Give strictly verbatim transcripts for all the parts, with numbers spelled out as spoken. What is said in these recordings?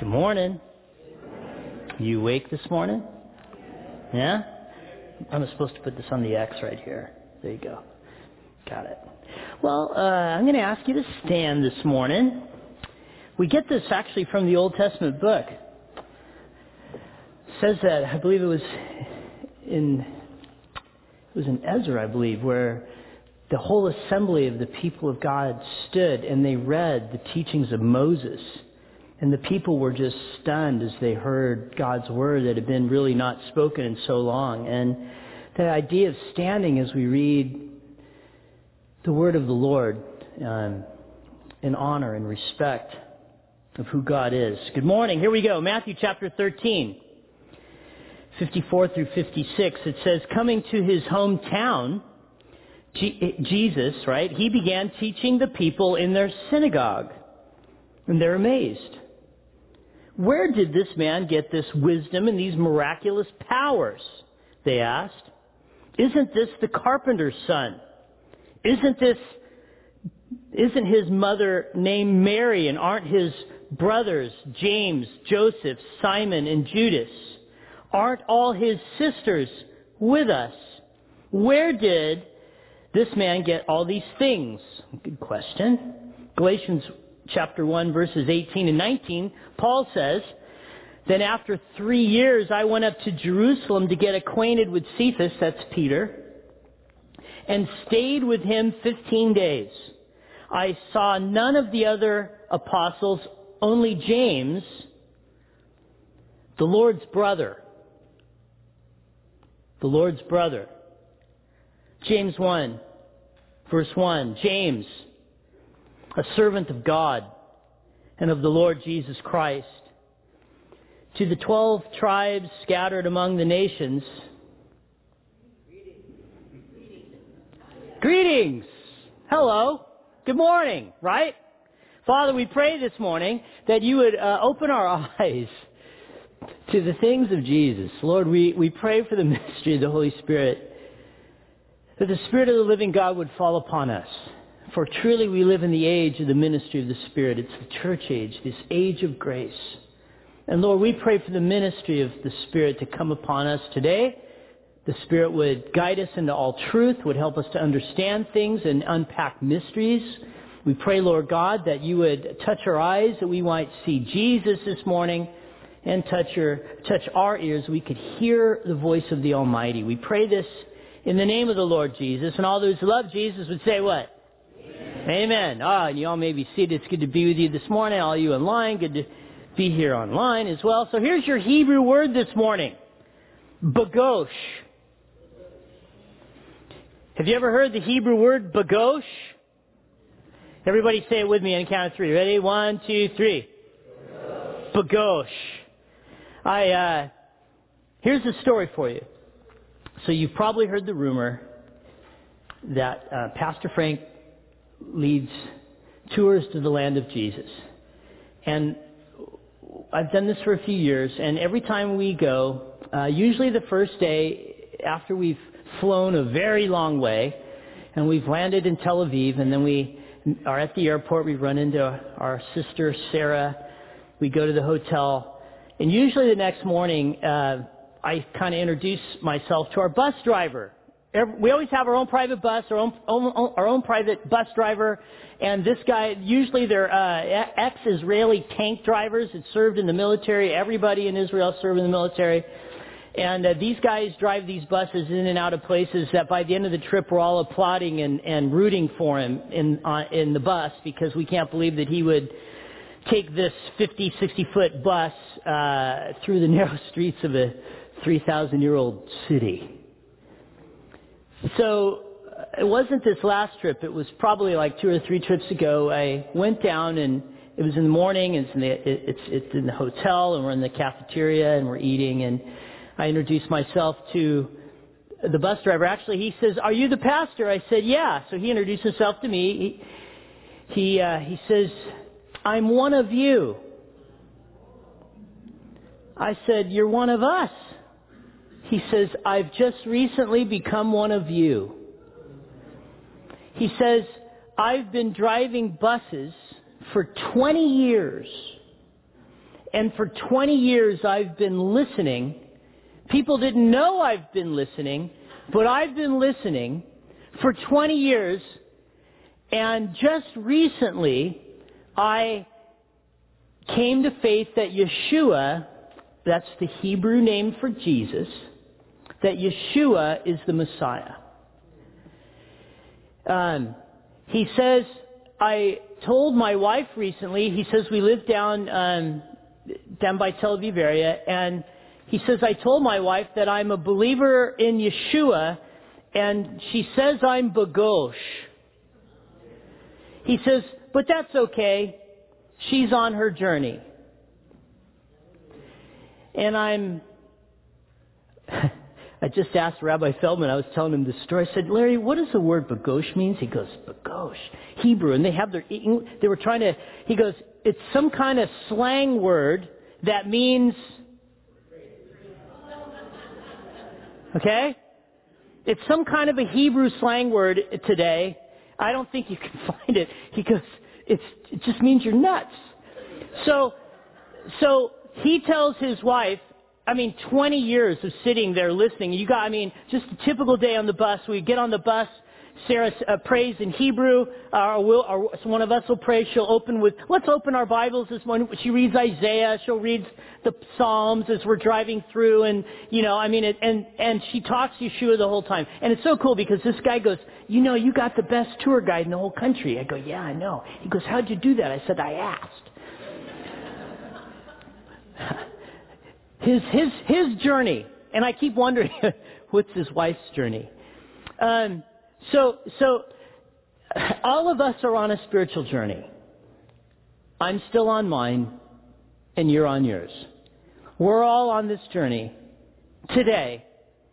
Good morning. You awake this morning? Yeah? I'm supposed to put this on the X right here. There you go. Got it. Well, uh, I'm going to ask you to stand this morning. We get this actually from the Old Testament book. It says that, I believe it was in, it was in Ezra, I believe, where the whole assembly of the people of God stood and they read the teachings of Moses. And the people were just stunned as they heard God's word that had been really not spoken in so long. And the idea of standing as we read the word of the Lord um, in honor and respect of who God is. Good morning. Here we go. Matthew chapter thirteen, fifty-four through fifty-six. It says, coming to his hometown, G- Jesus, right, he began teaching the people in their synagogue. And they're amazed. Where did this man get this wisdom and these miraculous powers? They asked. Isn't this the carpenter's son? Isn't this, isn't his mother named Mary, and aren't his brothers James, Joseph, Simon, and Judas? Aren't all his sisters with us? Where did this man get all these things? Good question. Galatians chapter one, verses eighteen and nineteen, Paul says, then after three years I went up to Jerusalem to get acquainted with Cephas, that's Peter, and stayed with him fifteen days. I saw none of the other apostles, only James, the Lord's brother. The Lord's brother. James one, verse one, James, a servant of God and of the Lord Jesus Christ. To the twelve tribes scattered among the nations, greetings. Hello. Good morning, right? Father, we pray this morning that you would uh, open our eyes to the things of Jesus. Lord, we, we pray for the ministry of the Holy Spirit, that the Spirit of the living God would fall upon us. For truly we live in the age of the ministry of the Spirit. It's the church age, this age of grace. And Lord, we pray for the ministry of the Spirit to come upon us today. The Spirit would guide us into all truth, would help us to understand things and unpack mysteries. We pray, Lord God, that you would touch our eyes, that we might see Jesus this morning, and touch, your, touch our ears, we could hear the voice of the Almighty. We pray this in the name of the Lord Jesus. And all those who love Jesus would say what? Amen. Ah, and you all may be seated. It's good to be with you this morning. All you online, good to be here online as well. So here's your Hebrew word this morning. Bagosh. Have you ever heard the Hebrew word bagosh? Everybody say it with me on the count of three. Ready? One, two, three. Bagosh. Bagosh. I, uh, here's the story for you. So you've probably heard the rumor that uh, Pastor Frank leads tours to the land of Jesus. And I've done this for a few years, and every time we go, uh, usually the first day after we've flown a very long way, and we've landed in Tel Aviv, and then we are at the airport, we run into our sister Sarah, we go to the hotel, and usually the next morning, uh, I kind of introduce myself to our bus driver. We always have our own private bus, our own, own our own private bus driver, and this guy, usually they're uh, ex-Israeli tank drivers that served in the military. Everybody in Israel served in the military. And uh, these guys drive these buses in and out of places that by the end of the trip we're all applauding and, and rooting for him in, uh, in the bus because we can't believe that he would take this fifty, sixty foot bus uh, through the narrow streets of a three thousand year old city. So it wasn't this last trip. It was probably like two or three trips ago. I went down, and it was in the morning. It's in the, it's, it's in the hotel, and we're in the cafeteria, and we're eating. And I introduced myself to the bus driver. Actually, he says, "Are you the pastor?" I said, "Yeah." So he introduced himself to me. He he, uh, he says, "I'm one of you." I said, "You're one of us." He says, "I've just recently become one of you." He says, "I've been driving buses for twenty years, And for twenty years I've been listening. People didn't know I've been listening, but I've been listening for twenty years. And just recently, I came to faith that Yeshua, that's the Hebrew name for Jesus, that Yeshua is the Messiah. Um, he says, I told my wife recently, he says we live down, um, down by Tel Aviv area, and he says, I told my wife that I'm a believer in Yeshua, and she says I'm Bagosh. He says, but that's okay. She's on her journey. And I'm, I just asked Rabbi Feldman, I was telling him this story. I said, Larry, what does the word Bagosh mean? He goes, Bagosh, Hebrew. And they have their, they were trying to, he goes, it's some kind of slang word that means, okay? It's some kind of a Hebrew slang word today. I don't think you can find it. He goes, it's, it just means you're nuts. So, so he tells his wife, I mean, twenty years of sitting there listening. You got, I mean, just a typical day on the bus. We get on the bus. Sarah uh, prays in Hebrew. Uh, or we'll, or one of us will pray. She'll open with, let's open our Bibles this morning. She reads Isaiah. She'll read the Psalms as we're driving through. And, you know, I mean, it, and, and she talks Yeshua the whole time. And it's so cool because this guy goes, you know, you got the best tour guide in the whole country. I go, yeah, I know. He goes, how'd you do that? I said, I asked. His, his, his journey. And I keep wondering, what's his wife's journey? Um, so, so, all of us are on a spiritual journey. I'm still on mine, and you're on yours. We're all on this journey today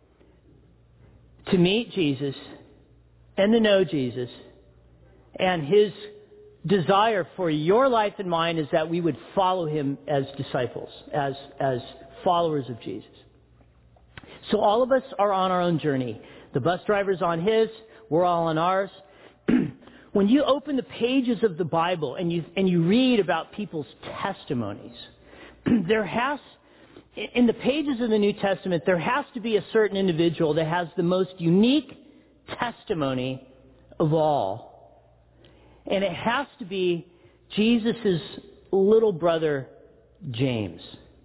to meet Jesus and to know Jesus. And His desire for your life and mine is that we would follow Him as disciples, as, as followers of Jesus. So all of us are on our own journey. The bus driver's on his, we're all on ours. When you open the pages of the Bible and you and you read about people's testimonies, there has, in the pages of the New Testament, there has to be a certain individual that has the most unique testimony of all. And it has to be Jesus' little brother, James.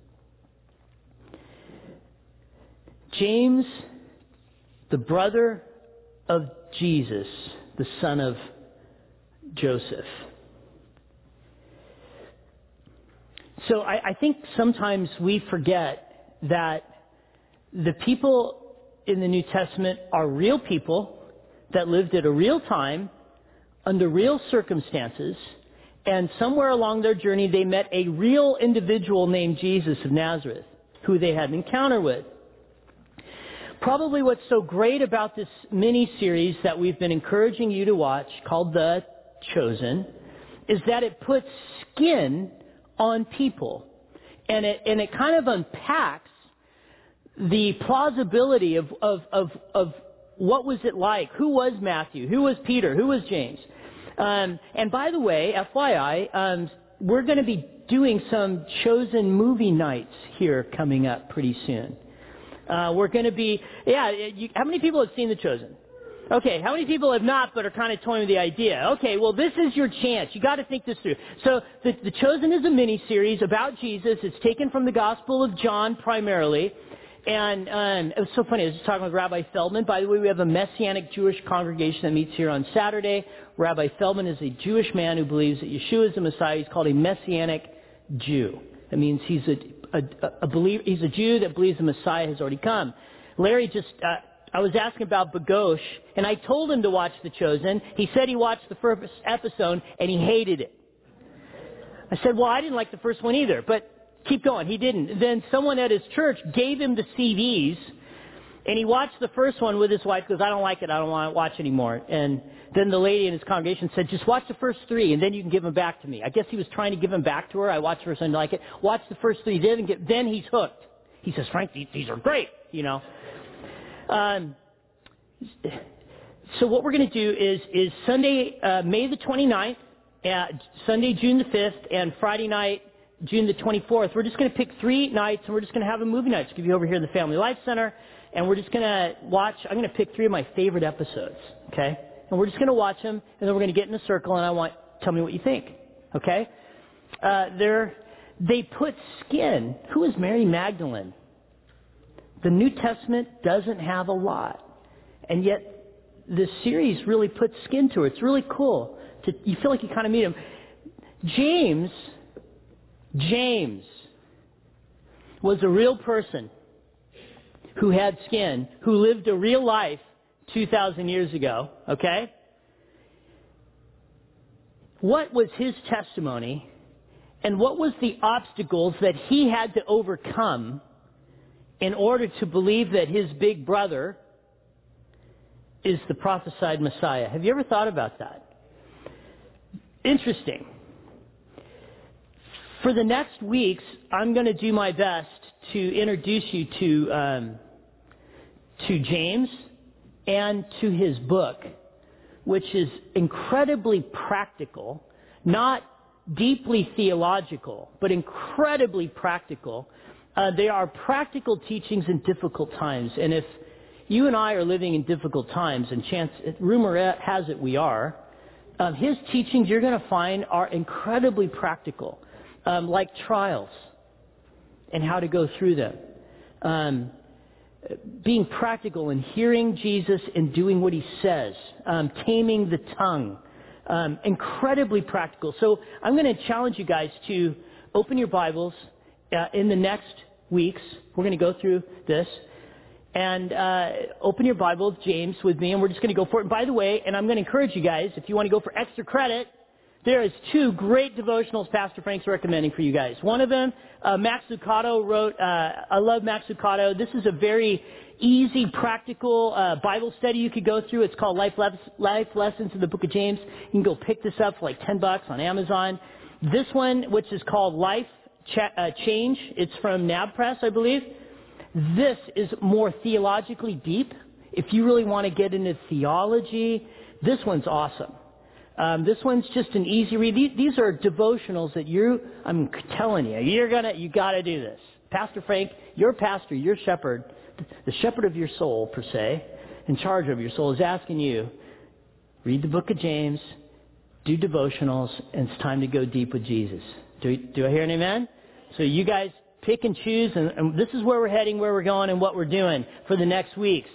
James, the brother of Jesus, the son of Joseph. So I, I think sometimes we forget that the people in the New Testament are real people that lived at a real time, under real circumstances, and somewhere along their journey they met a real individual named Jesus of Nazareth, who they had an encounter with. Probably what's so great about this mini-series that we've been encouraging you to watch, called The Chosen, is that it puts skin on people. And it, and it kind of unpacks the plausibility of, of, of, of what was it like? Who was Matthew? Who was Peter? Who was James? Um, and by the way, F Y I, um, we're going to be doing some Chosen movie nights here coming up pretty soon. Uh, we're going to be, yeah, you, how many people have seen The Chosen? Okay, how many people have not but are kind of toying with the idea? Okay, well, this is your chance. You got to think this through. So, The, the Chosen is a mini-series about Jesus. It's taken from the Gospel of John primarily. And um, it was so funny. I was just talking with Rabbi Feldman. By the way, we have a Messianic Jewish congregation that meets here on Saturday. Rabbi Feldman is a Jewish man who believes that Yeshua is the Messiah. He's called a Messianic Jew. That means he's a, a, a believer. He's a Jew that believes the Messiah has already come. Larry just, uh, I was asking about Bagosh, and I told him to watch The Chosen. He said he watched the first episode, and he hated it. I said, well, I didn't like the first one either, but keep going. He didn't. Then someone at his church gave him the C Ds, and he watched the first one with his wife because I don't like it. I don't want to watch anymore. And then the lady in his congregation said, just watch the first three, and then you can give them back to me. I guess he was trying to give them back to her. I watched the first one, didn't like it. Watch the first three, didn't get, then he's hooked. He says, Frank, these, these are great, you know. Um, so what we're going to do is, is Sunday, uh, May the twenty-ninth, uh, Sunday, June the fifth, and Friday night, June the twenty-fourth, we're just going to pick three nights and we're just going to have a movie night. Just give you over here in the Family Life Center. And we're just going to watch, I'm going to pick three of my favorite episodes, okay? And we're just going to watch them, and then we're going to get in a circle, and I want, tell me what you think, okay? Uh, they're, they put skin. Who is Mary Magdalene? The New Testament doesn't have a lot. And yet, this series really puts skin to it. It's really cool. To, you feel like you kind of meet him. James, James was a real person who had skin, who lived a real life two thousand years ago, okay? What was his testimony, and what was the obstacles that he had to overcome in order to believe that his big brother is the prophesied Messiah? Have you ever thought about that? Interesting. For the next weeks, I'm going to do my best to introduce you to um, to James and to his book, which is incredibly practical, not deeply theological, but incredibly practical. Uh, they are practical teachings in difficult times. And if you and I are living in difficult times, and chance, rumor has it we are, uh, his teachings you're going to find are incredibly practical, um, like trials and how to go through them. Um, being practical and hearing Jesus and doing what he says, um, taming the tongue, um, incredibly practical. So I'm going to challenge you guys to open your Bibles uh, in the next weeks. We're going to go through this. And uh, open your Bible, James, with me, and we're just going to go for it. And by the way, and I'm going to encourage you guys, if you want to go for extra credit, there is two great devotionals Pastor Frank's recommending for you guys. One of them, uh, Max Lucado wrote, uh, I love Max Lucado. This is a very easy, practical uh, Bible study you could go through. It's called Life, Le- Life Lessons in the Book of James. You can go pick this up for like ten bucks on Amazon. This one, which is called Life Ch- uh, Change, it's from N A B Press, I believe. This is more theologically deep. If you really want to get into theology, this one's awesome. Um, this one's just an easy read. These, these are devotionals that you, I'm telling you, you're gonna, you gotta do this. Pastor Frank, your pastor, your shepherd, the shepherd of your soul, per se, in charge of your soul, is asking you, read the book of James, do devotionals, and it's time to go deep with Jesus. Do, do I hear an amen? So you guys pick and choose, and, and this is where we're heading, where we're going, and what we're doing for the next weeks.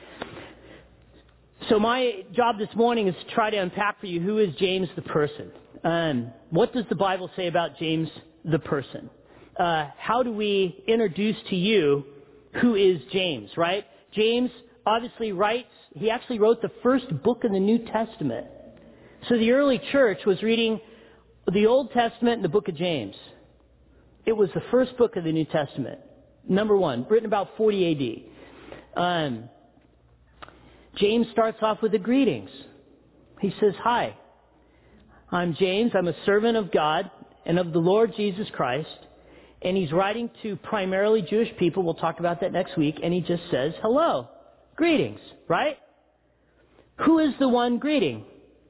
So my job this morning is to try to unpack for you, who is James the person? Um, what does the Bible say about James the person? Uh, how do we introduce to you who is James, right? James obviously writes, he actually wrote the first book in the New Testament. So the early church was reading the Old Testament and the book of James. It was the first book of the New Testament. Number one, written about forty A D. Um, James starts off with the greetings. He says, hi, I'm James. I'm a servant of God and of the Lord Jesus Christ. And he's writing to primarily Jewish people. We'll talk about that next week. And he just says, hello, greetings, right? Who is the one greeting?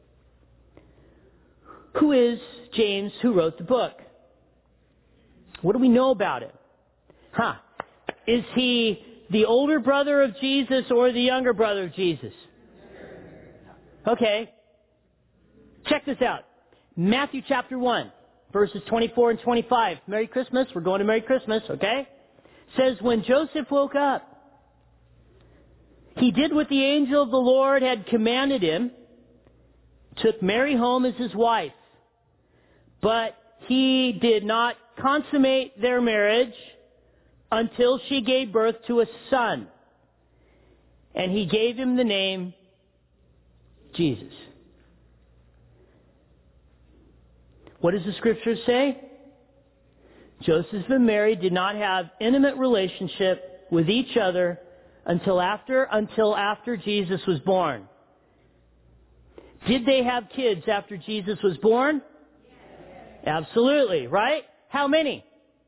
Who is James who wrote the book? What do we know about him? Huh. Is he the older brother of Jesus or the younger brother of Jesus? Okay. Check this out. Matthew chapter one, verses twenty-four and twenty-five. Merry Christmas. We're going to Merry Christmas, okay? Says, when Joseph woke up, he did what the angel of the Lord had commanded him, took Mary home as his wife. But he did not consummate their marriage until she gave birth to a son. And he gave him the name Jesus. What does the scripture say? Joseph and Mary did not have intimate relationship with each other until after, until after Jesus was born. Did they have kids after Jesus was born? Yes. Absolutely, right? How many?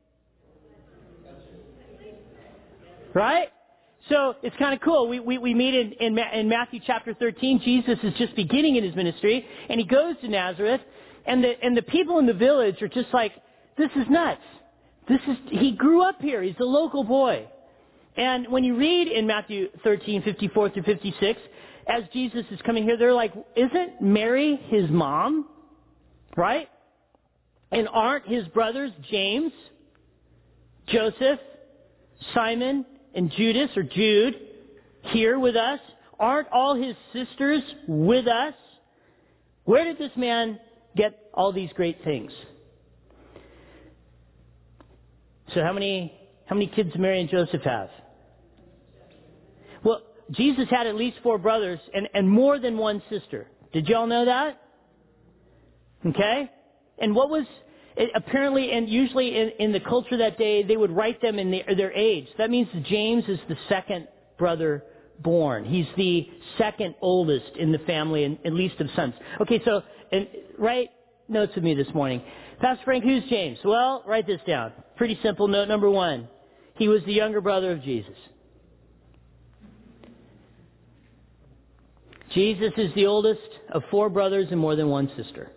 Right? So it's kind of cool. We, we, we meet in, in, in Matthew chapter thirteen. Jesus is just beginning in his ministry, and he goes to Nazareth, and the, and the people in the village are just like, this is nuts. This is, he grew up here. He's a local boy. And when you read in Matthew thirteen, fifty-four through fifty-six, as Jesus is coming here, they're like, isn't Mary his mom? Right? And aren't his brothers James, Joseph, Simon, and Judas, or Jude, here with us? Aren't all his sisters with us? Where did this man get all these great things? So how many how many kids Mary and Joseph have? Well, Jesus had at least four brothers and, and more than one sister. Did y'all know that? Okay? And what was, it, apparently, and usually in, in the culture that day, they would write them in the, their age. That means James is the second brother born. He's the second oldest in the family, and at least of sons. Okay, so, and write notes with me this morning. Pastor Frank, who's James? Well, write this down. Pretty simple. Note number one. He was the younger brother of Jesus. Jesus is the oldest of four brothers and more than one sister.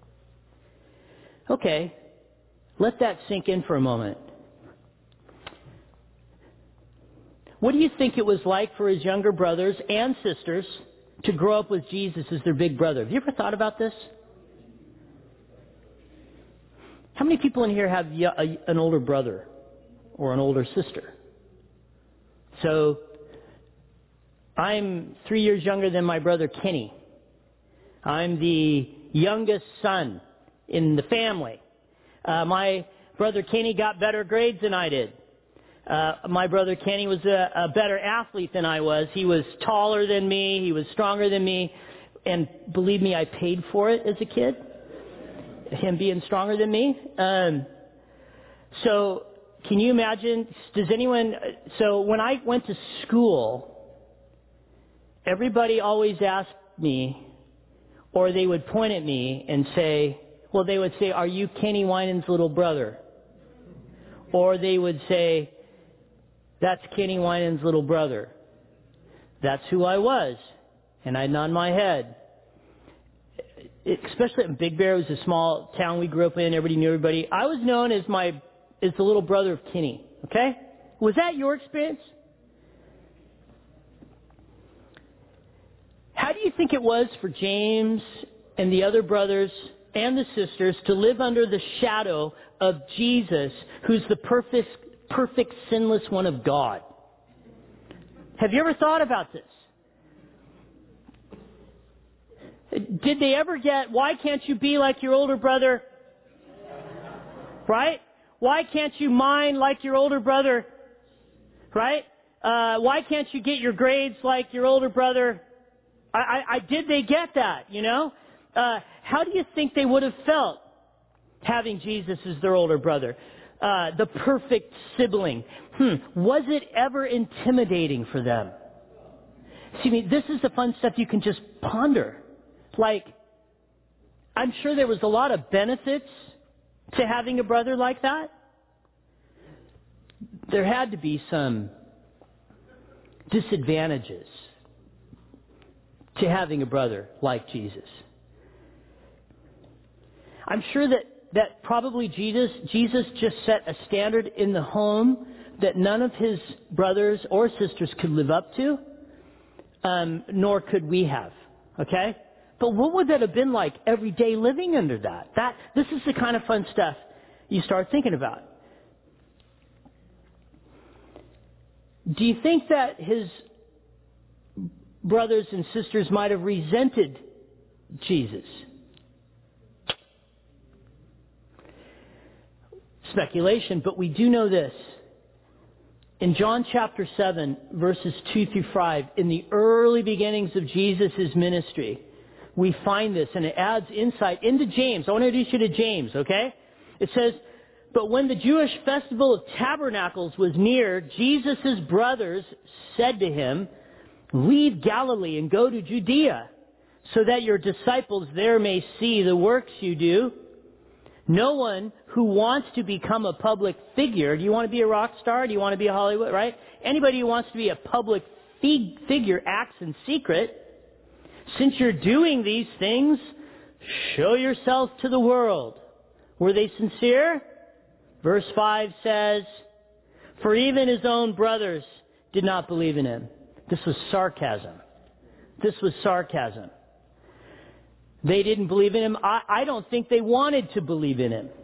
Okay, let that sink in for a moment. What do you think it was like for his younger brothers and sisters to grow up with Jesus as their big brother? Have you ever thought about this? How many people in here have an older brother or an older sister? So, I'm three years younger than my brother Kenny. I'm the youngest son in the family. Uh, my brother Kenny got better grades than I did. Uh, my brother Kenny was a, a better athlete than I was. He was taller than me. He was stronger than me. And believe me, I paid for it as a kid. Him being stronger than me. Um, so, can you imagine, does anyone, so when I went to school, everybody always asked me, or they would point at me and say, well, they would say, are you Kenny Winans' little brother? Or they would say, that's Kenny Winans' little brother. That's who I was. And I'd nod my head. It, especially in Big Bear, it was a small town we grew up in. Everybody knew everybody. I was known as my as the little brother of Kenny. Okay? Was that your experience? How do you think it was for James and the other brothers and the sisters to live under the shadow of Jesus, who's the perfect, perfect, sinless one of God? Have you ever thought about this? Did they ever get, why can't you be like your older brother? Right? Why can't you mind like your older brother? Right? Uh, why can't you get your grades like your older brother? I, I, I did they get that, you know? Uh, how do you think they would have felt having Jesus as their older brother? Uh, the perfect sibling. Hmm. Was it ever intimidating for them? See, I mean, this is the fun stuff you can just ponder. Like, I'm sure there was a lot of benefits to having a brother like that. There had to be some disadvantages to having a brother like Jesus. I'm sure that, that probably Jesus, Jesus just set a standard in the home that none of his brothers or sisters could live up to, um, nor could we have. Okay? But what would that have been like every day living under that? That this is the kind of fun stuff you start thinking about. Do you think that his brothers and sisters might have resented Jesus? Speculation, but we do know this. In John chapter seven, verses two through five, in the early beginnings of Jesus' ministry, we find this, and it adds insight into James. I want to introduce you to James, okay? It says, but when the Jewish festival of tabernacles was near, Jesus' brothers said to him, leave Galilee and go to Judea, so that your disciples there may see the works you do. No one who wants to become a public figure, do you want to be a rock star? Do you want to be a Hollywood, right? Anybody who wants to be a public fig- figure acts in secret. Since you're doing these things, show yourself to the world. Were they sincere? Verse five says, for even his own brothers did not believe in him. This was sarcasm. This was sarcasm. They didn't believe in him. I, I don't think they wanted to believe in him.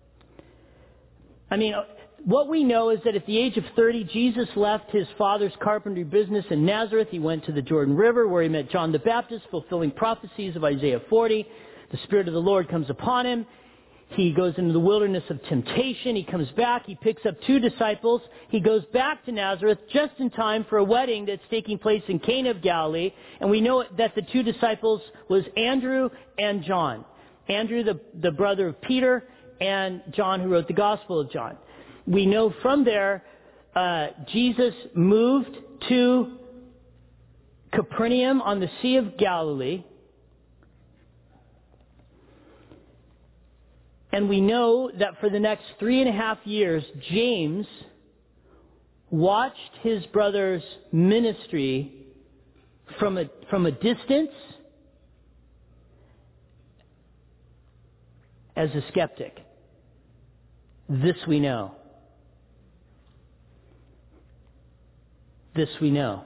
I mean, what we know is that at the age of thirty, Jesus left his father's carpentry business in Nazareth. He went to the Jordan River where he met John the Baptist, fulfilling prophecies of Isaiah forty. The Spirit of the Lord comes upon him. He goes into the wilderness of temptation. He comes back. He picks up two disciples. He goes back to Nazareth just in time for a wedding that's taking place in Cana of Galilee. And we know that the two disciples was Andrew and John. Andrew, the, the brother of Peter, and John, who wrote the Gospel of John. We know from there, uh, Jesus moved to Capernaum on the Sea of Galilee. And we know that for the next three and a half years, James watched his brother's ministry from a, from a distance as a skeptic. This we know. This we know.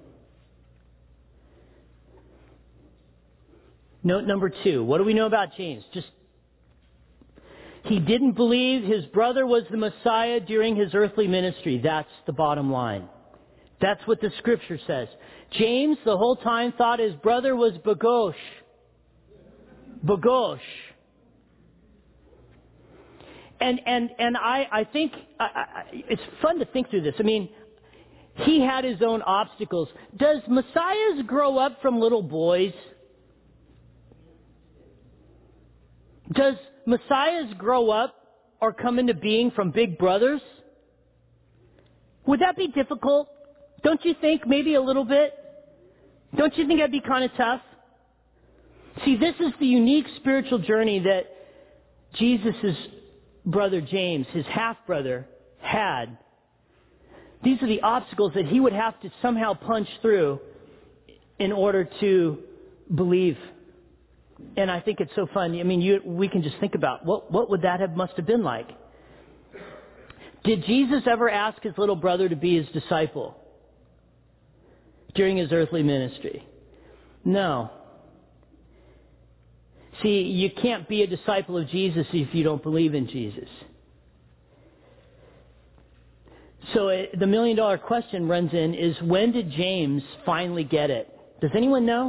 Note number two. What do we know about James? Just He didn't believe his brother was the Messiah during his earthly ministry. That's the bottom line. That's what the Scripture says. James, the whole time, thought his brother was Bagosh. Bagosh. And and and I I think I, I, it's fun to think through this. I mean, he had his own obstacles. Does Messiahs grow up from little boys? Does Messiahs grow up or come into being from big brothers? Would that be difficult? Don't you think maybe a little bit? Don't you think that'd be kind of tough? See, this is the unique spiritual journey that Jesus' brother James, his half-brother, had. These are the obstacles that he would have to somehow punch through in order to believe. And I think it's so fun. I mean, you, we can just think about what what would that have must have been like. Did Jesus ever ask his little brother to be his disciple during his earthly ministry? No. See, you can't be a disciple of Jesus if you don't believe in Jesus. So uh, the million dollar question runs in is, when did James finally get it? Does anyone know?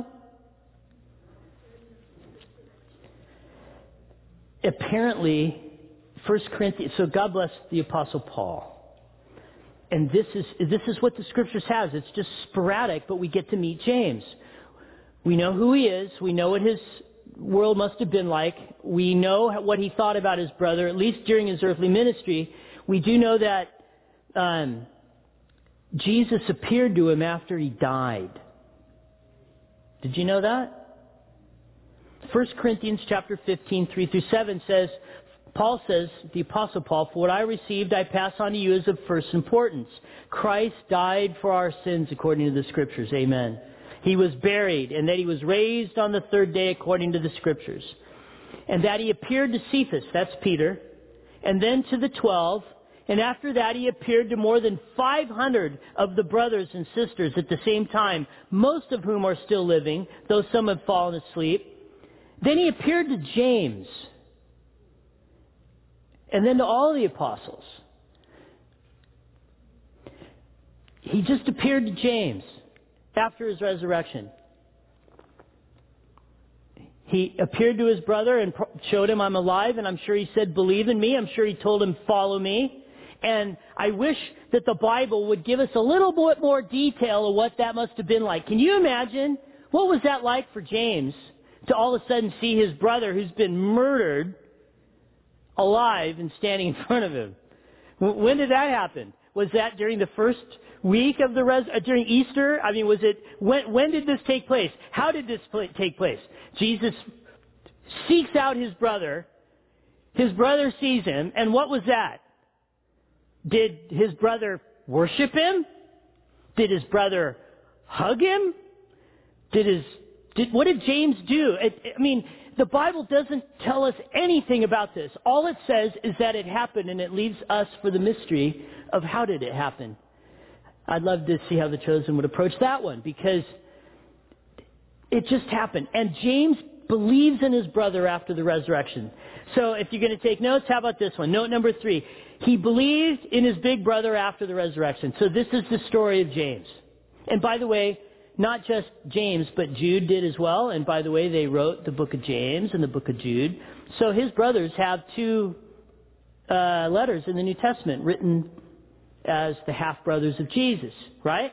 Apparently, First Corinthians, so God bless the Apostle Paul. And this is this is what the Scriptures has. It's just sporadic, but we get to meet James. We know who he is. We know what his world must have been like. We know what he thought about his brother, at least during his earthly ministry. We do know that um, Jesus appeared to him after he died. Did you know that? First Corinthians chapter fifteen, three through seven says, Paul says, the Apostle Paul, for what I received I pass on to you as of first importance. Christ died for our sins according to the Scriptures. Amen. He was buried, and that he was raised on the third day according to the Scriptures. And that he appeared to Cephas, that's Peter, and then to the twelve. And after that he appeared to more than five hundred of the brothers and sisters at the same time, most of whom are still living, though some have fallen asleep. Then he appeared to James, and then to all the apostles. He just appeared to James after his resurrection. He appeared to his brother and showed him, I'm alive, and I'm sure he said, believe in me. I'm sure he told him, follow me. And I wish that the Bible would give us a little bit more detail of what that must have been like. Can you imagine? What was that like for James to all of a sudden see his brother who's been murdered alive and standing in front of him? When did that happen? Was that during the first week of the res- uh, during Easter? I mean, was it when? When did this take place? How did this pl- take place? Jesus seeks out his brother. His brother sees him, and what was that? Did his brother worship him? Did his brother hug him? Did his did what did James do? I, I mean, The Bible doesn't tell us anything about this. All it says is that it happened, and it leaves us for the mystery of how did it happen. I'd love to see how the Chosen would approach that one, because it just happened. And James believes in his brother after the resurrection. So if you're going to take notes, how about this one? Note number three. He believed in his big brother after the resurrection. So this is the story of James. And by the way, not just James, but Jude did as well. And by the way, they wrote the book of James and the book of Jude. So his brothers have two uh, letters in the New Testament written as the half-brothers of Jesus, right?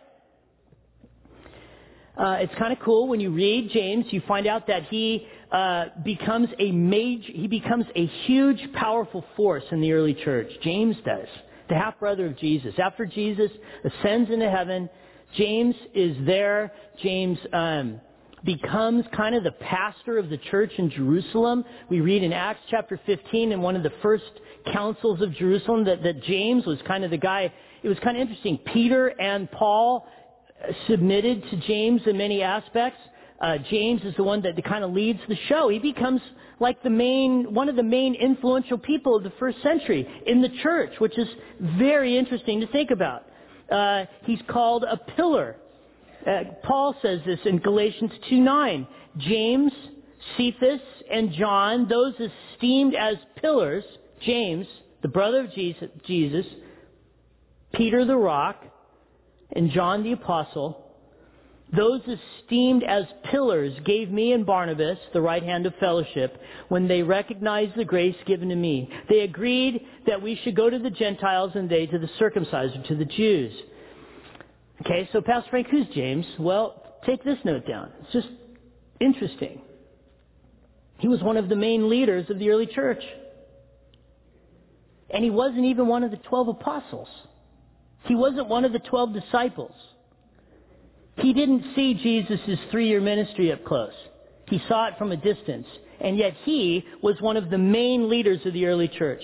Uh, it's kind of cool when you read James, you find out that he uh, becomes a major, he becomes a huge, powerful force in the early church. James does, the half-brother of Jesus. After Jesus ascends into heaven, James is there. James um, becomes kind of the pastor of the church in Jerusalem. We read in Acts chapter fifteen in one of the first councils of Jerusalem that, that James was kind of the guy. It was kind of interesting. Peter and Paul submitted to James in many aspects. Uh, James is the one that kind of leads the show. He becomes like the main, one of the main influential people of the first century in the church, which is very interesting to think about. Uh, he's called a pillar. Uh, Paul says this in Galatians two nine. James, Cephas, and John, those esteemed as pillars, James, the brother of Jesus, Jesus, Peter the rock, and John the apostle, those esteemed as pillars gave me and Barnabas the right hand of fellowship when they recognized the grace given to me. They agreed that we should go to the Gentiles and they to the circumcised, or to the Jews. Okay, so Pastor Frank, who's James? Well, take this note down. It's just interesting. He was one of the main leaders of the early church. And he wasn't even one of the twelve apostles. He wasn't one of the twelve disciples. He didn't see Jesus' three-year ministry up close. He saw it from a distance. And yet he was one of the main leaders of the early church.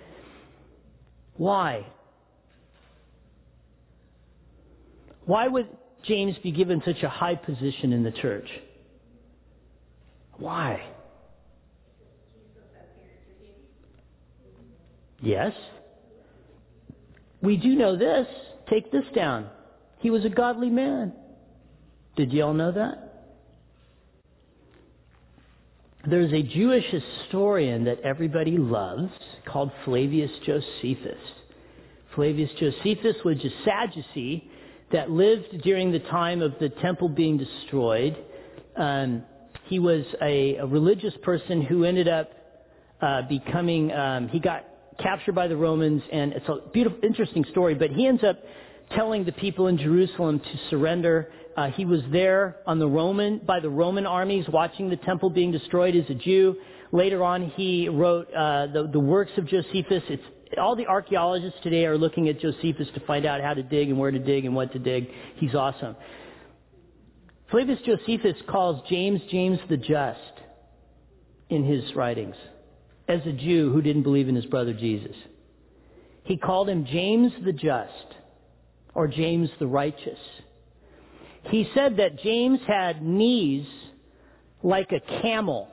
Why? Why would James be given such a high position in the church? Why? Yes. We do know this. Take this down. He was a godly man. Did you all know that? There's a Jewish historian that everybody loves called Flavius Josephus. Flavius Josephus was a Sadducee that lived during the time of the temple being destroyed. Um, he was a, a religious person who ended up uh, becoming, um, he got captured by the Romans, and it's a beautiful, interesting story, but he ends up telling the people in Jerusalem to surrender. Uh, he was there on the Roman, by the Roman armies watching the temple being destroyed as a Jew. Later on, he wrote uh, the, the works of Josephus. It's, all the archaeologists today are looking at Josephus to find out how to dig and where to dig and what to dig. He's awesome. Flavius Josephus calls James, James the Just in his writings as a Jew who didn't believe in his brother Jesus. He called him James the Just, or James the Righteous. He said that James had knees like a camel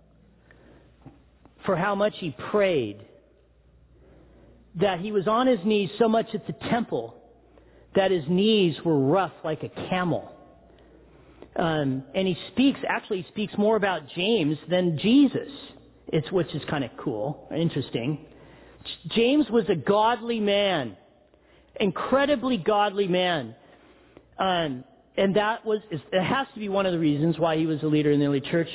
for how much he prayed. That he was on his knees so much at the temple that his knees were rough like a camel. Um, and he speaks, actually he speaks more about James than Jesus, it's, which is kind of cool, interesting. James was a godly man, incredibly godly man. Um, and that was, it has to be one of the reasons why he was a leader in the early church.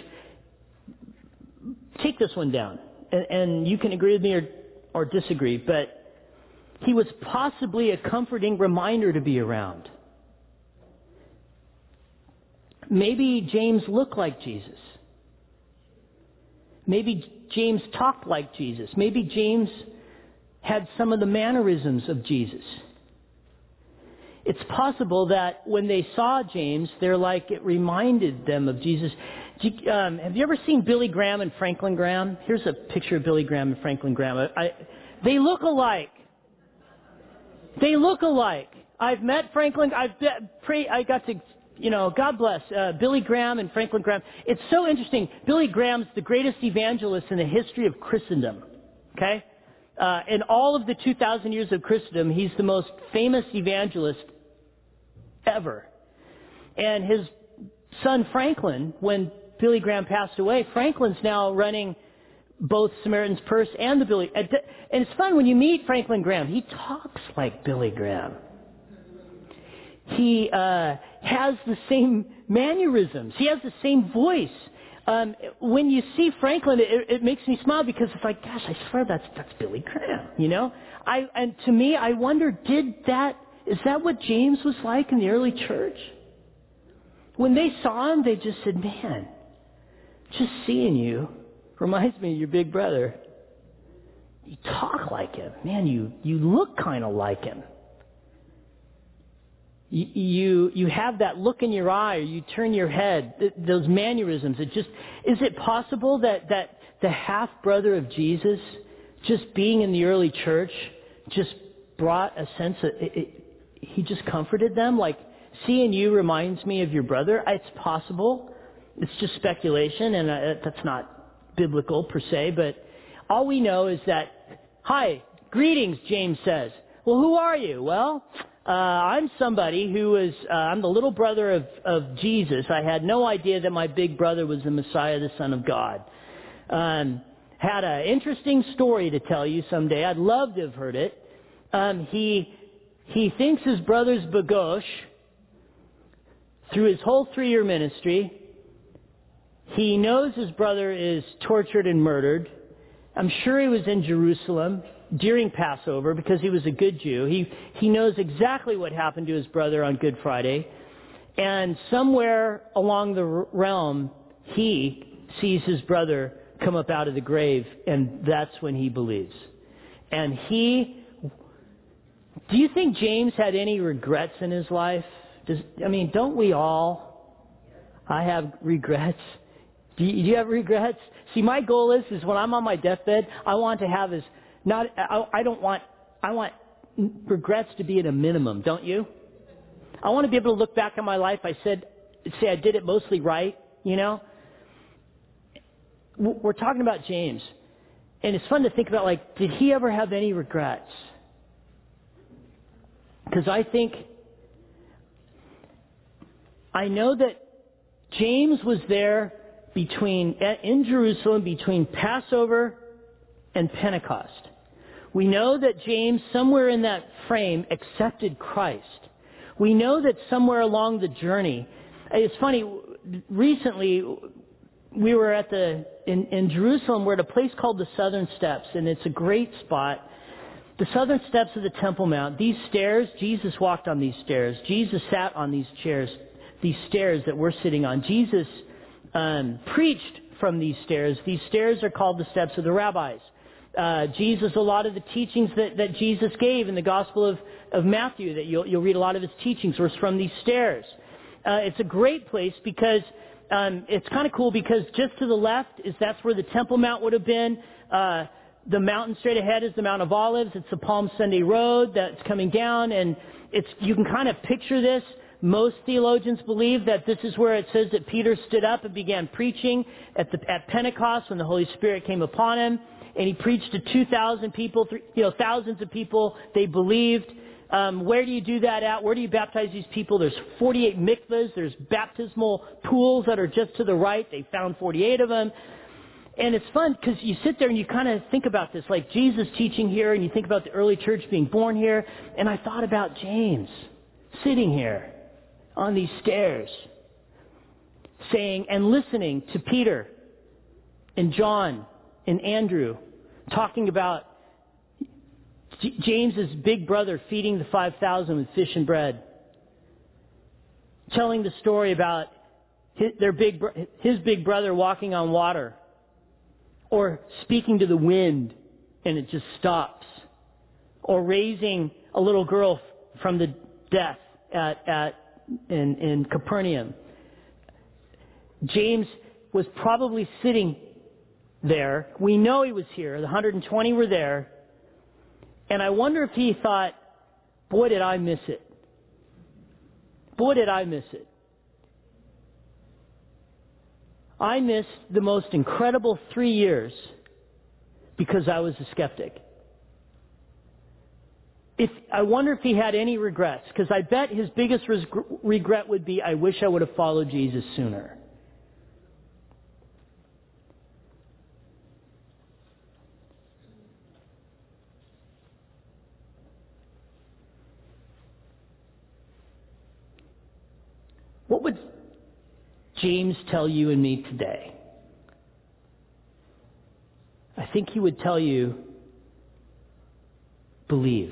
Take this one down, and, and you can agree with me or, or disagree, but he was possibly a comforting reminder to be around. Maybe James looked like Jesus. Maybe James talked like Jesus. Maybe James had some of the mannerisms of Jesus. It's possible that when they saw James, they're like, it reminded them of Jesus. Um, have you ever seen Billy Graham and Franklin Graham? Here's a picture of Billy Graham and Franklin Graham. I, I, they look alike. They look alike. I've met Franklin. I've be, pre, I got to you know, God bless, uh, Billy Graham and Franklin Graham. It's so interesting. Billy Graham's the greatest evangelist in the history of Christendom. Okay? Uh, in all of the two thousand years of Christendom, he's the most famous evangelist ever. And his son Franklin, when Billy Graham passed away, Franklin's now running both Samaritan's Purse and the Billy. And it's fun when you meet Franklin Graham. He talks like Billy Graham. He uh, has the same mannerisms. He has the same voice. Um, when you see Franklin, it, it makes me smile because it's like, gosh, I swear that's that's Billy Graham. You know, I and to me, I wonder, did that is that what James was like in the early church? When they saw him, they just said, "Man, just seeing you reminds me of your big brother. You talk like him, man. You you look kind of like him." You, you you have that look in your eye, or you turn your head, th- those mannerisms. It just, is it possible that, that the half-brother of Jesus, just being in the early church, just brought a sense of, it, it, he just comforted them? Like, seeing you reminds me of your brother? It's possible. It's just speculation, and uh, that's not biblical per se, but all we know is that, hi, greetings, James says. Well, who are you? Well, Uh, I'm somebody who is, uh, I'm the little brother of, of Jesus. I had no idea that my big brother was the Messiah, the Son of God. Um, had an interesting story to tell you someday. I'd love to have heard it. Um, he, he thinks his brother's Bagosh through his whole three-year ministry. He knows his brother is tortured and murdered. I'm sure he was in Jerusalem during Passover because he was a good Jew. He he knows exactly what happened to his brother on Good Friday. And somewhere along the realm, he sees his brother come up out of the grave, and that's when he believes. And he, do you think James had any regrets in his life? Does, I mean, don't we all? I have regrets. Do you, do you have regrets? See, my goal is, is when I'm on my deathbed, I want to have as not. I, I don't want. I want regrets to be at a minimum. Don't you? I want to be able to look back on my life. I said, say I did it mostly right. You know. We're talking about James, and it's fun to think about. Like, did he ever have any regrets? Because I think I know that James was there between in Jerusalem between Passover and Pentecost. We know that James, somewhere in that frame, accepted Christ. We know that somewhere along the journey, it's funny, recently we were at the, in, in Jerusalem, we're at a place called the Southern Steps, and it's a great spot. The Southern Steps of the Temple Mount, these stairs, Jesus walked on these stairs. Jesus sat on these chairs, these stairs that we're sitting on. Jesus um, preached from these stairs. These stairs are called the steps of the rabbis. Uh, Jesus, a lot of the teachings that, that Jesus gave in the Gospel of, of Matthew, that you'll, you'll read a lot of his teachings, was from these stairs. Uh, it's a great place because um, it's kind of cool because just to the left is that's where the Temple Mount would have been. Uh, the mountain straight ahead is the Mount of Olives. It's the Palm Sunday Road that's coming down, and it's you can kind of picture this. Most theologians believe that this is where it says that Peter stood up and began preaching at the at Pentecost when the Holy Spirit came upon him. And he preached to two thousand people, you know, thousands of people. They believed. Um, where do you do that at? Where do you baptize these people? There's forty-eight mikvahs. There's baptismal pools that are just to the right. They found forty-eight of them. And it's fun because you sit there and you kind of think about this, like Jesus teaching here, and you think about the early church being born here. And I thought about James sitting here on these stairs saying and listening to Peter and John and Andrew talking about J- James's big brother feeding the five thousand with fish and bread, telling the story about his, their big his big brother walking on water, or speaking to the wind and it just stops, or raising a little girl from the death at at in, in Capernaum. James was probably sitting there. We know he was here. The one hundred twenty were there. And I wonder if he thought, boy, did I miss it. Boy, did I miss it. I missed the most incredible three years because I was a skeptic. If, I wonder if he had any regrets, because I bet his biggest res- regret would be, I wish I would have followed Jesus sooner. What would James tell you and me today? I think he would tell you, believe.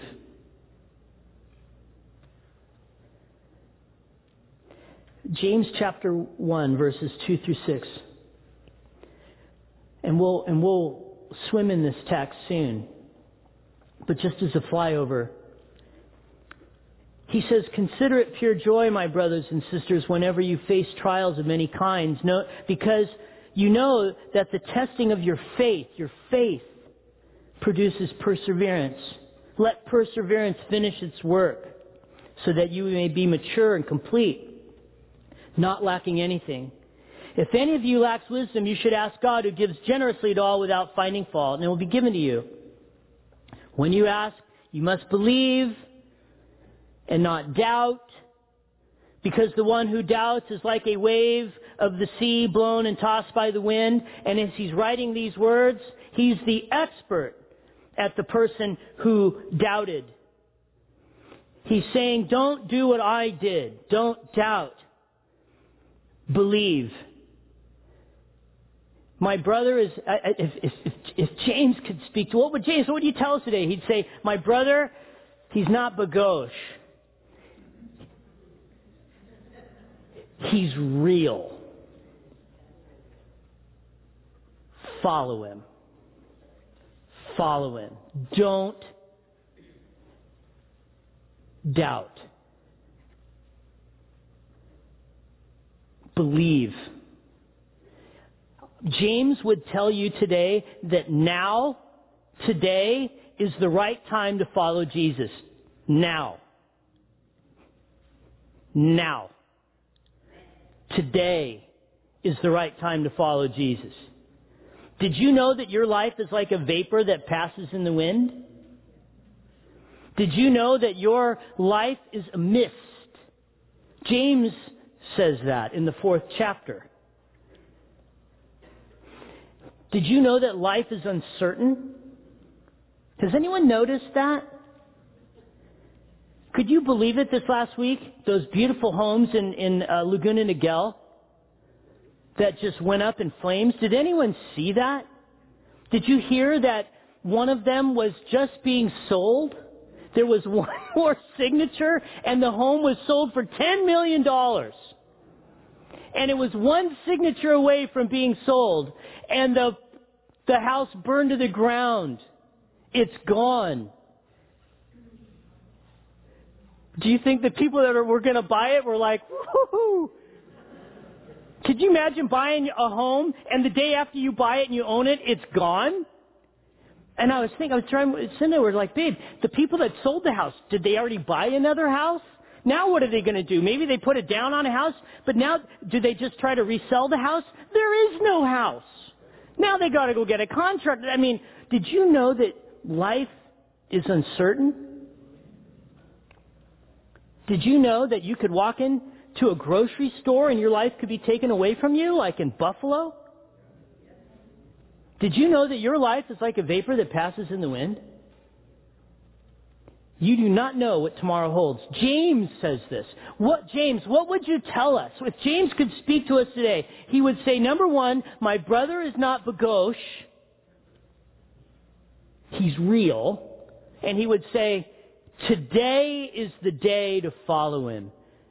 James chapter one, verses two through six. And we'll, and we'll swim in this text soon. But just as a flyover, he says, "Consider it pure joy, my brothers and sisters, whenever you face trials of many kinds, no, because you know that the testing of your faith, your faith, produces perseverance. Let perseverance finish its work, so that you may be mature and complete, not lacking anything. If any of you lacks wisdom, you should ask God, who gives generously to all without finding fault, and it will be given to you. When you ask, you must believe and not doubt, because the one who doubts is like a wave of the sea blown and tossed by the wind." And as he's writing these words, he's the expert at the person who doubted. He's saying, don't do what I did. Don't doubt. Believe. My brother is, if, if, if, if James could speak to, what would James, what would you tell us today? He'd say, my brother, he's not bagouche. He's real. Follow him. Follow him. Don't doubt. Believe. James would tell you today that now, today, is the right time to follow Jesus. Now. Now. Today is the right time to follow Jesus. Did you know that your life is like a vapor that passes in the wind? Did you know that your life is a mist? James says that in the fourth chapter. Did you know that life is uncertain? Has anyone noticed that? Could you believe it this last week? Those beautiful homes in, in uh, Laguna Niguel that just went up in flames. Did anyone see that? Did you hear that one of them was just being sold? There was one more signature and the home was sold for ten million dollars. And it was one signature away from being sold. And the, the house burned to the ground. It's gone. Do you think the people that are, were going to buy it were like, woohoo? Could you imagine buying a home and the day after you buy it and you own it, it's gone? And I was thinking, I was trying, sitting there, we're like, babe, the people that sold the house, did they already buy another house? Now what are they going to do? Maybe they put it down on a house, but now do they just try to resell the house? There is no house. Now they got to go get a contract. I mean, did you know that life is uncertain? Did you know that you could walk into a grocery store and your life could be taken away from you, like in Buffalo? Did you know that your life is like a vapor that passes in the wind? You do not know what tomorrow holds. James says this. What, James, what would you tell us? If James could speak to us today, he would say, number one, my brother is not bagouche. He's real. And he would say, today is the day to follow him.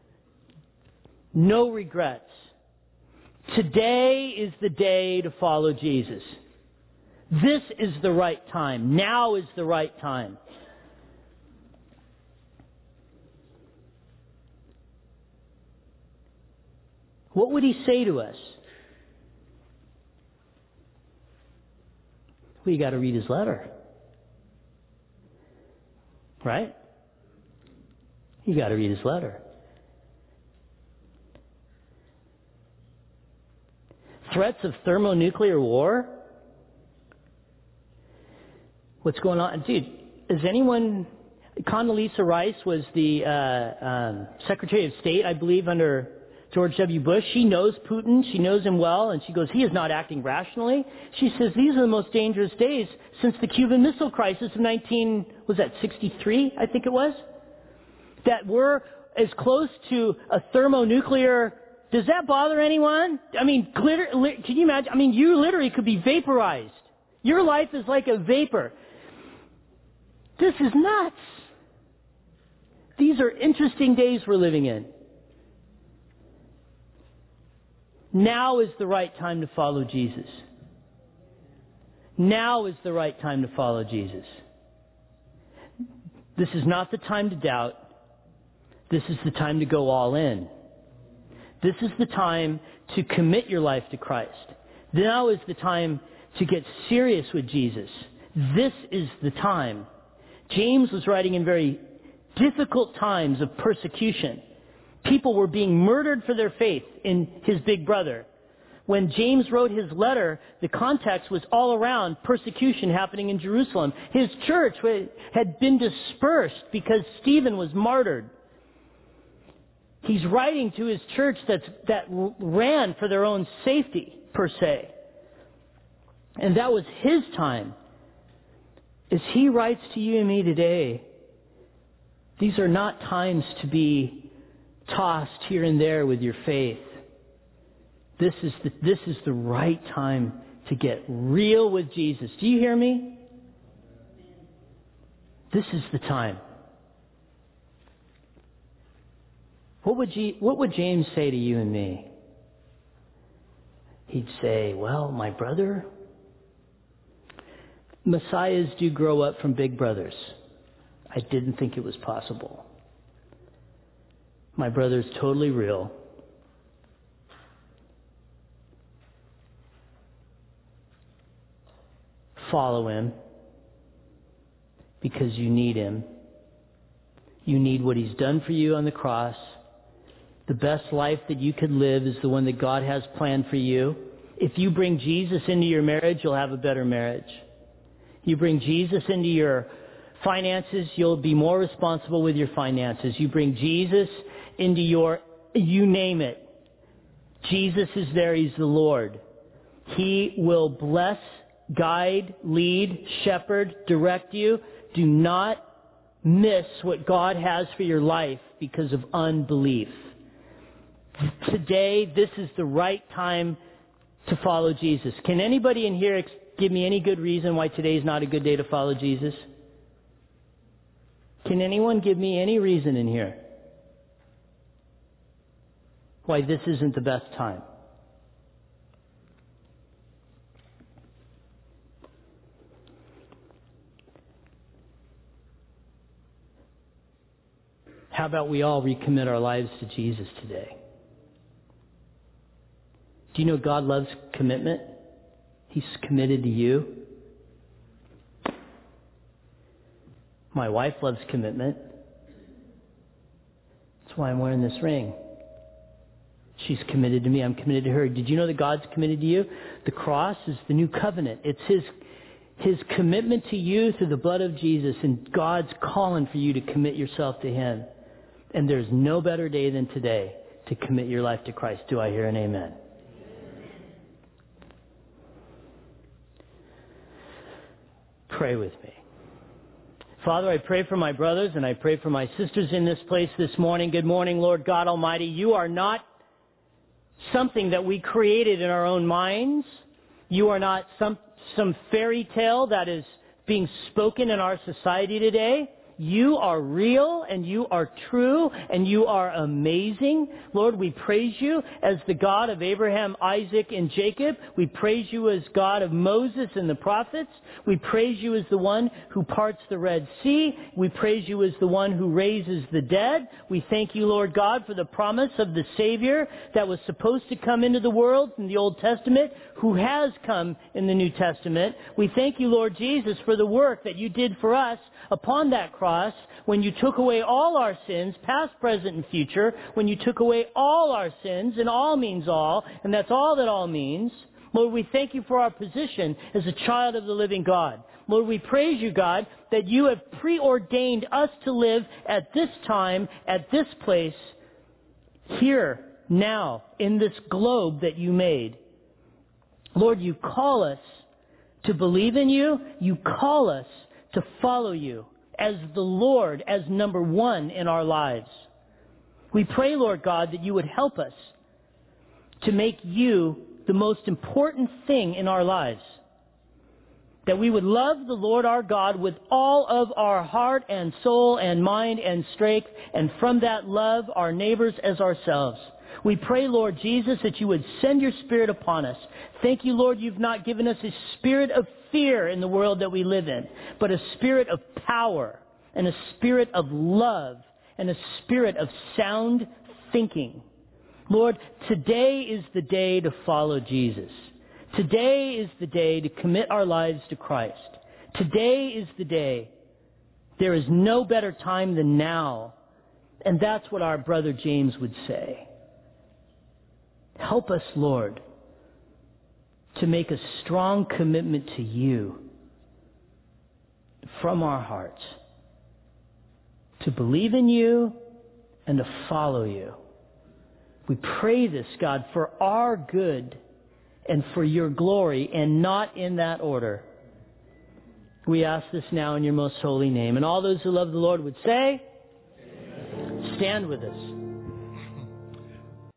No regrets. Today is the day to follow Jesus. This is the right time. Now is the right time. What would he say to us? Well, you got to read his letter. Right? You got to read his letter. threats of thermonuclear war? What's going on? Dude, is anyone... Condoleezza Rice was the uh, um, Secretary of State, I believe, under George W. Bush. She knows Putin. She knows him well. And she goes, he is not acting rationally. She says, these are the most dangerous days since the Cuban Missile Crisis of nineteen, was that sixty-three, I think it was? That we're as close to a thermonuclear... Does that bother anyone? I mean, glitter, li- can you imagine? I mean, you literally could be vaporized. Your life is like a vapor. This is nuts. These are interesting days we're living in. Now is the right time to follow Jesus. Now is the right time to follow Jesus. This is not the time to doubt. This is the time to go all in. This is the time to commit your life to Christ. Now is the time to get serious with Jesus. This is the time. James was writing in very difficult times of persecution. People were being murdered for their faith in his big brother. When James wrote his letter, the context was all around persecution happening in Jerusalem. His church had been dispersed because Stephen was martyred. He's writing to his church that's, that ran for their own safety, per se. And that was his time. As he writes to you and me today, these are not times to be tossed here and there with your faith. This is the, this is the right time to get real with Jesus. Do you hear me? This is the time. What would, you, what would James say to you and me? He'd say, well, my brother, Messiahs do grow up from big brothers. I didn't think it was possible. My brother's totally real. Follow him because you need him. You need what he's done for you on the cross. The best life that you could live is the one that God has planned for you. If you bring Jesus into your marriage, you'll have a better marriage. You bring Jesus into your finances, you'll be more responsible with your finances. You bring Jesus into your, you name it. Jesus is there. He's the Lord. He will bless, guide, lead, shepherd, direct you. Do not miss what God has for your life because of unbelief. Today, this is the right time to follow Jesus. Can anybody in here ex- give me any good reason why today is not a good day to follow Jesus? Can anyone give me any reason in here why this isn't the best time? How about we all recommit our lives to Jesus today? Do you know God loves commitment? He's committed to you. My wife loves commitment. That's why I'm wearing this ring. She's committed to me. I'm committed to her. Did you know that God's committed to you? The cross is the new covenant. It's His, His commitment to you through the blood of Jesus, and God's calling for you to commit yourself to Him. And there's no better day than today to commit your life to Christ. Do I hear an amen? Pray with me. Father, I pray for my brothers and I pray for my sisters in this place this morning. Good morning, Lord God Almighty. You are not something that we created in our own minds. You are not some, some fairy tale that is being spoken in our society today. You are real and you are true and you are amazing. Lord, we praise you as the God of Abraham, Isaac, and Jacob. We praise you as God of Moses and the prophets. We praise you as the one who parts the Red Sea. We praise you as the one who raises the dead. We thank you, Lord God, for the promise of the Savior that was supposed to come into the world in the Old Testament, who has come in the New Testament. We thank you, Lord Jesus, for the work that you did for us upon that cross. cross, when you took away all our sins, past, present, and future, when you took away all our sins, and all means all, and that's all that all means, Lord, we thank you for our position as a child of the living God. Lord, we praise you, God, that you have preordained us to live at this time, at this place, here, now, in this globe that you made. Lord, you call us to believe in you. You call us to follow you as the Lord, as number one in our lives. We pray, Lord God, that you would help us to make you the most important thing in our lives. That we would love the Lord our God with all of our heart and soul and mind and strength, and from that love our neighbors as ourselves. We pray, Lord Jesus, that you would send your Spirit upon us. Thank you, Lord, you've not given us a spirit of fear in the world that we live in, but a spirit of power and a spirit of love and a spirit of sound thinking. Lord, today is the day to follow Jesus. Today is the day to commit our lives to Christ. Today is the day. There is no better time than now. And that's what our brother James would say. Help us, Lord, to make a strong commitment to you from our hearts, to believe in you and to follow you. We pray this, God, for our good and for your glory, and not in that order. We ask this now in your most holy name. And all those who love the Lord would say, amen. Stand with us.